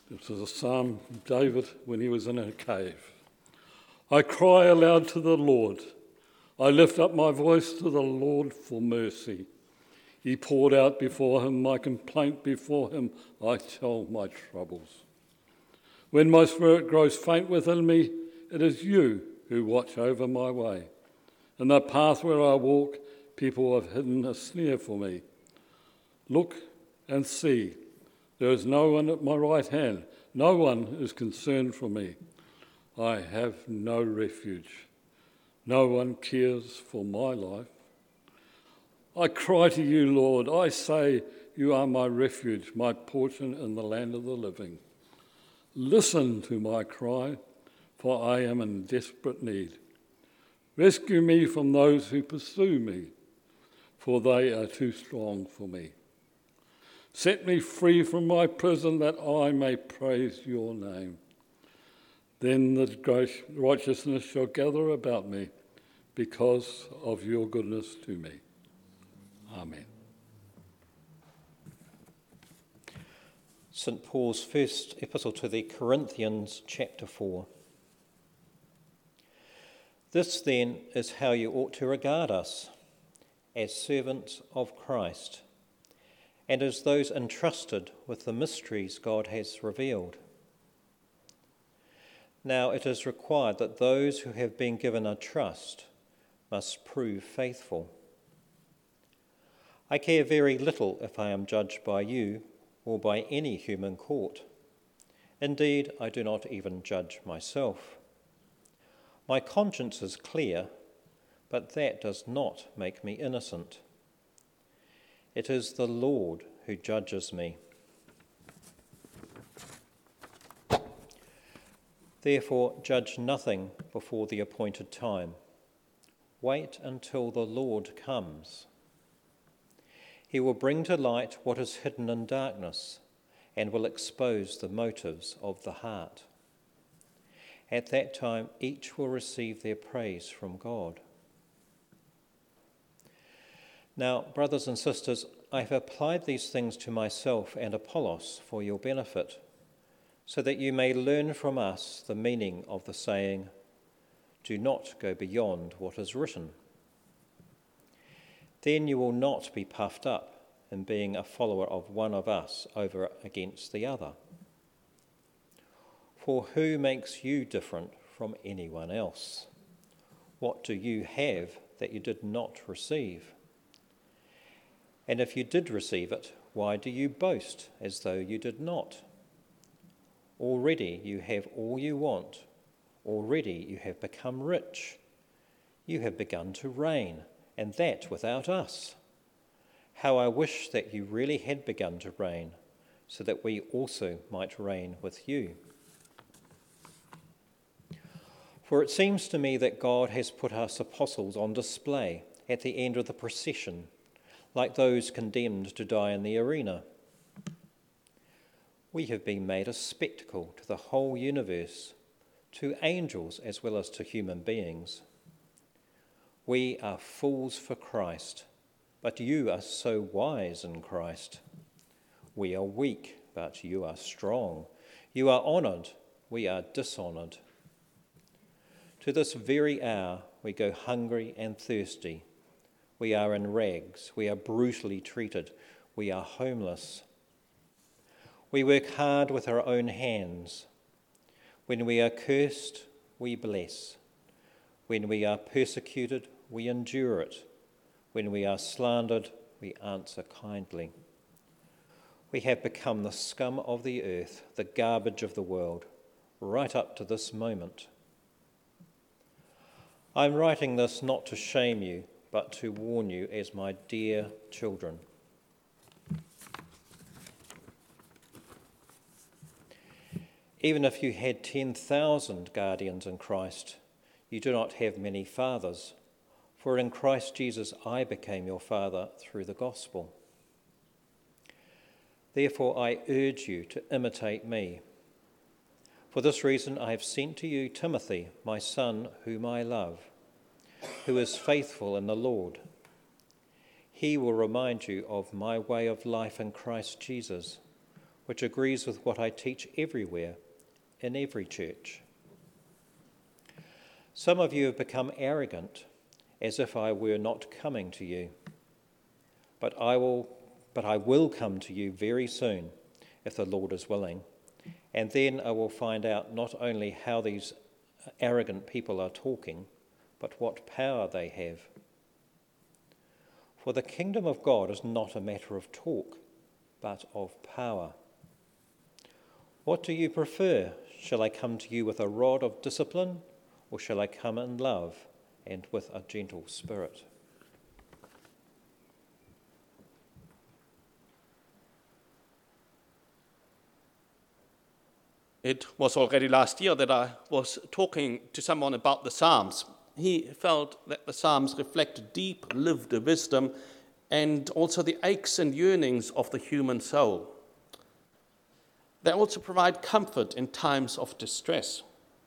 This is a psalm from David when he was in a cave. I cry aloud to the Lord. I lift up my voice to the Lord for mercy. He poured out before him my complaint, before him I tell my troubles. When my spirit grows faint within me, it is you who watch over my way. In the path where I walk, people have hidden a snare for me. Look and see, there is no one at my right hand. No one is concerned for me. I have no refuge. No one cares for my life. I cry to you, Lord. I say, you are my refuge, my portion in the land of the living. Listen to my cry, for I am in desperate need. Rescue me from those who pursue me, for they are too strong for me. Set me free from my prison, that I may praise your name. Then the righteousness shall gather about me because of your goodness to me. Amen. St. Paul's first epistle to the Corinthians, chapter 4. This then is how you ought to regard us, as servants of Christ, and as those entrusted with the mysteries God has revealed. Now it is required that those who have been given a trust must prove faithful. I care very little if I am judged by you or by any human court. Indeed, I do not even judge myself. My conscience is clear, but that does not make me innocent. It is the Lord who judges me. Therefore, judge nothing before the appointed time. Wait until the Lord comes. He will bring to light what is hidden in darkness and will expose the motives of the heart. At that time, each will receive their praise from God. Now, brothers and sisters, I have applied these things to myself and Apollos for your benefit, so that you may learn from us the meaning of the saying, do not go beyond what is written. Then you will not be puffed up in being a follower of one of us over against the other. For who makes you different from anyone else? What do you have that you did not receive? And if you did receive it, why do you boast as though you did not? Already you have all you want. Already you have become rich. You have begun to reign, and that without us. How I wish that you really had begun to reign, so that we also might reign with you. For it seems to me that God has put us apostles on display at the end of the procession, like those condemned to die in the arena. We have been made a spectacle to the whole universe, to angels as well as to human beings. We are fools for Christ, but you are so wise in Christ. We are weak, but you are strong. You are honoured, we are dishonoured. To this very hour we go hungry and thirsty. We are in rags, we are brutally treated, we are homeless. We work hard with our own hands. When we are cursed, we bless. When we are persecuted, we endure it. When we are slandered, we answer kindly. We have become the scum of the earth, the garbage of the world, right up to this moment. I'm writing this not to shame you, but to warn you as my dear children. Even if you had 10,000 guardians in Christ, you do not have many fathers, for in Christ Jesus I became your father through the gospel. Therefore I urge you to imitate me. For this reason I have sent to you Timothy, my son, whom I love, who is faithful in the Lord. He will remind you of my way of life in Christ Jesus, which agrees with what I teach everywhere, in every church. Some of you have become arrogant, as if I were not coming to you. But I will come to you very soon, if the Lord is willing. And then I will find out not only how these arrogant people are talking, but what power they have. For the kingdom of God is not a matter of talk, but of power. What do you prefer? Shall I come to you with a rod of discipline, or shall I come in love and with a gentle spirit? It was already last year that I was talking to someone about the Psalms. He felt that the Psalms reflect deep lived wisdom and also the aches and yearnings of the human soul. They also provide comfort in times of distress.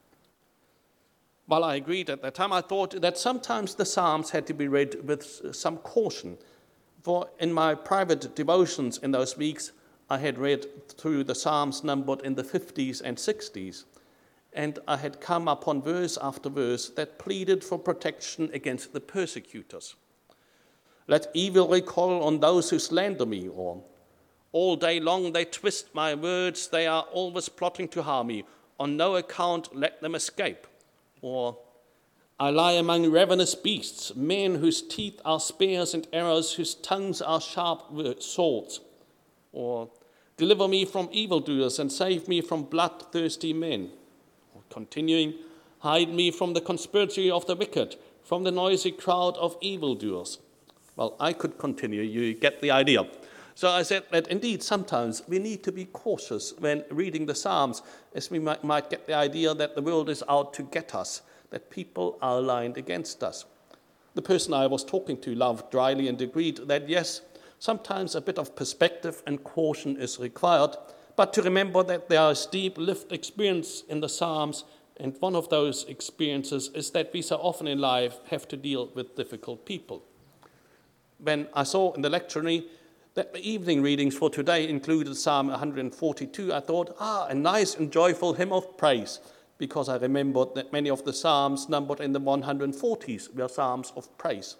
While I agreed at that time, I thought that sometimes the Psalms had to be read with some caution. For in my private devotions in those weeks, I had read through the Psalms numbered in the 50s and 60s, and I had come upon verse after verse that pleaded for protection against the persecutors. Let evil recoil on those who slander me, or all day long they twist my words, they are always plotting to harm me. On no account let them escape. Or I lie among ravenous beasts, men whose teeth are spears and arrows, whose tongues are sharp swords. Or deliver me from evildoers and save me from bloodthirsty men. Or continuing, hide me from the conspiracy of the wicked, from the noisy crowd of evildoers. Well, I could continue, you get the idea. So I said that indeed sometimes we need to be cautious when reading the Psalms, as we might get the idea that the world is out to get us, that people are aligned against us. The person I was talking to laughed dryly and agreed that yes, sometimes a bit of perspective and caution is required, but to remember that there is deep lived experience in the Psalms, and one of those experiences is that we so often in life have to deal with difficult people. When I saw in the lectionary that the evening readings for today included Psalm 142, I thought, a nice and joyful hymn of praise, because I remembered that many of the Psalms numbered in the 140s were Psalms of praise.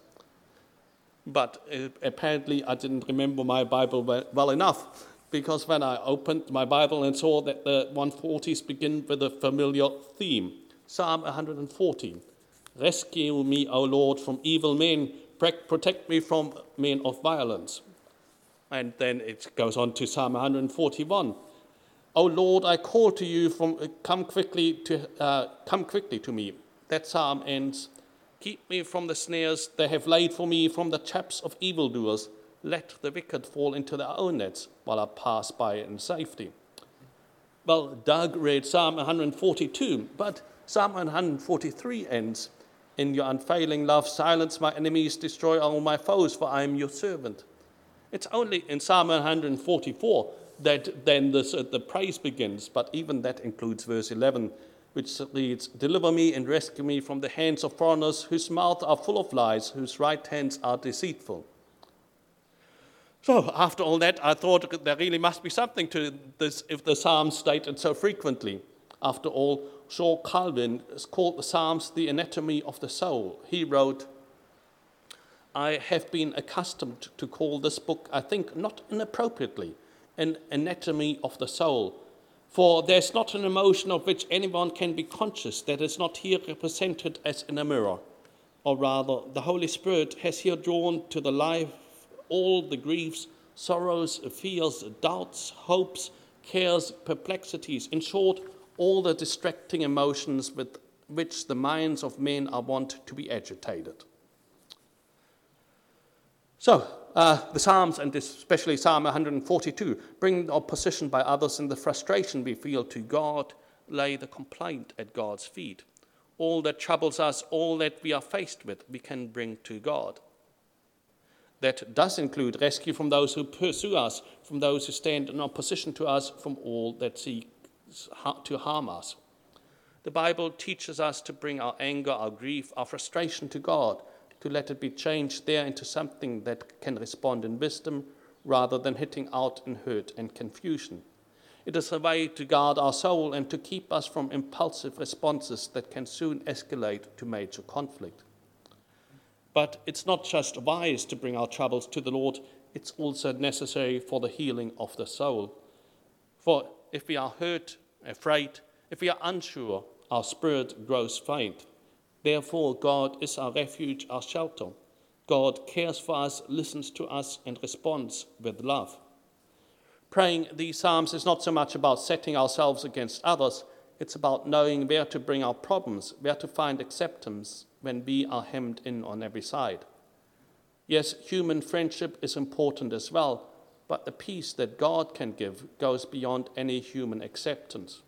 But apparently I didn't remember my Bible well enough, because when I opened my Bible and saw that the 140s begin with a familiar theme, Psalm 114, rescue me, O Lord, from evil men, protect me from men of violence. And then it goes on to Psalm 141. O Lord, I call to you, come quickly to me. That psalm ends, keep me from the snares they have laid for me, from the traps of evildoers. Let the wicked fall into their own nets while I pass by in safety. Well, Doug read Psalm 142, but Psalm 143 ends, in your unfailing love, silence my enemies, destroy all my foes, for I am your servant. It's only in Psalm 144 that then the praise begins, but even that includes verse 11, which reads, deliver me and rescue me from the hands of foreigners, whose mouths are full of lies, whose right hands are deceitful. So after all that, I thought there really must be something to this if the Psalms stated so frequently. After all, Saul Calvin called the Psalms the anatomy of the soul. He wrote, I have been accustomed to call this book, I think not inappropriately, an anatomy of the soul. For there's not an emotion of which anyone can be conscious that is not here represented as in a mirror. Or rather, the Holy Spirit has here drawn to the life all the griefs, sorrows, fears, doubts, hopes, cares, perplexities, in short, all the distracting emotions with which the minds of men are wont to be agitated. So, the Psalms, and especially Psalm 142, bring opposition by others and the frustration we feel to God, lay the complaint at God's feet. All that troubles us, all that we are faced with, we can bring to God. That does include rescue from those who pursue us, from those who stand in opposition to us, from all that seek to harm us. The Bible teaches us to bring our anger, our grief, our frustration to God, to let it be changed there into something that can respond in wisdom rather than hitting out in hurt and confusion. It is a way to guard our soul and to keep us from impulsive responses that can soon escalate to major conflict. But it's not just wise to bring our troubles to the Lord, it's also necessary for the healing of the soul. For if we are hurt, afraid, if we are unsure, our spirit grows faint. Therefore, God is our refuge, our shelter. God cares for us, listens to us, and responds with love. Praying these psalms is not so much about setting ourselves against others, it's about knowing where to bring our problems, where to find acceptance when we are hemmed in on every side. Yes, human friendship is important as well, but the peace that God can give goes beyond any human acceptance.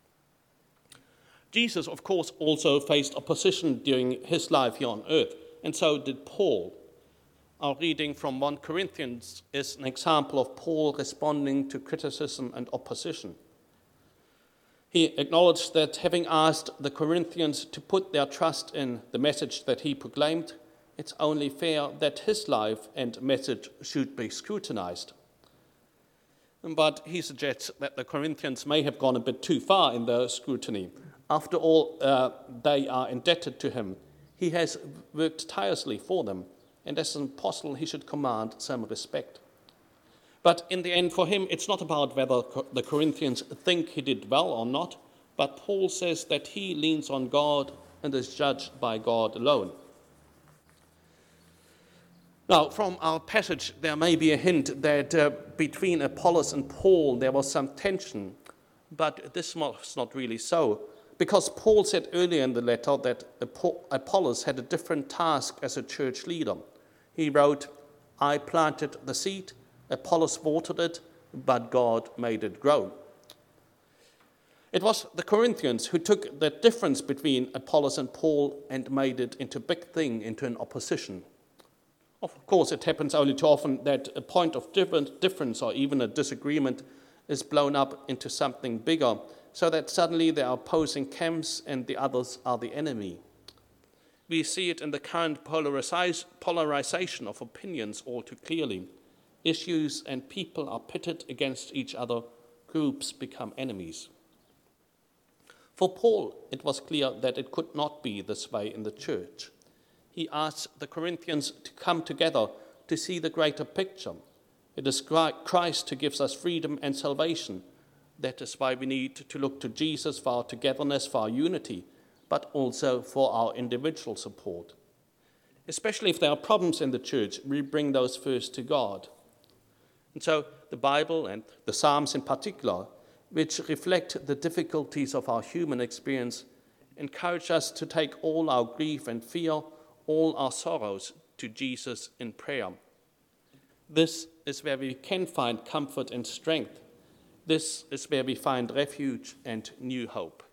Jesus, of course, also faced opposition during his life here on earth, and so did Paul. Our reading from 1 Corinthians is an example of Paul responding to criticism and opposition. He acknowledged that having asked the Corinthians to put their trust in the message that he proclaimed, it's only fair that his life and message should be scrutinized. But he suggests that the Corinthians may have gone a bit too far in their scrutiny. After all, they are indebted to him. He has worked tirelessly for them, and as an apostle, he should command some respect. But in the end, for him, it's not about whether the Corinthians think he did well or not, but Paul says that he leans on God and is judged by God alone. Now, from our passage, there may be a hint that between Apollos and Paul there was some tension, but this was not really so, because Paul said earlier in the letter that Apollos had a different task as a church leader. He wrote, "I planted the seed, Apollos watered it, but God made it grow." It was the Corinthians who took the difference between Apollos and Paul and made it into a big thing, into an opposition. Of course, it happens only too often that a point of difference or even a disagreement is blown up into something bigger, so that suddenly there are opposing camps and the others are the enemy. We see it in the current polarization of opinions all too clearly. Issues and people are pitted against each other, groups become enemies. For Paul, it was clear that it could not be this way in the church. He asked the Corinthians to come together to see the greater picture. It is Christ who gives us freedom and salvation. That is why we need to look to Jesus for our togetherness, for our unity, but also for our individual support. Especially if there are problems in the church, we bring those first to God. And so the Bible and the Psalms in particular, which reflect the difficulties of our human experience, encourage us to take all our grief and fear, all our sorrows to Jesus in prayer. This is where we can find comfort and strength. This is where we find refuge and new hope.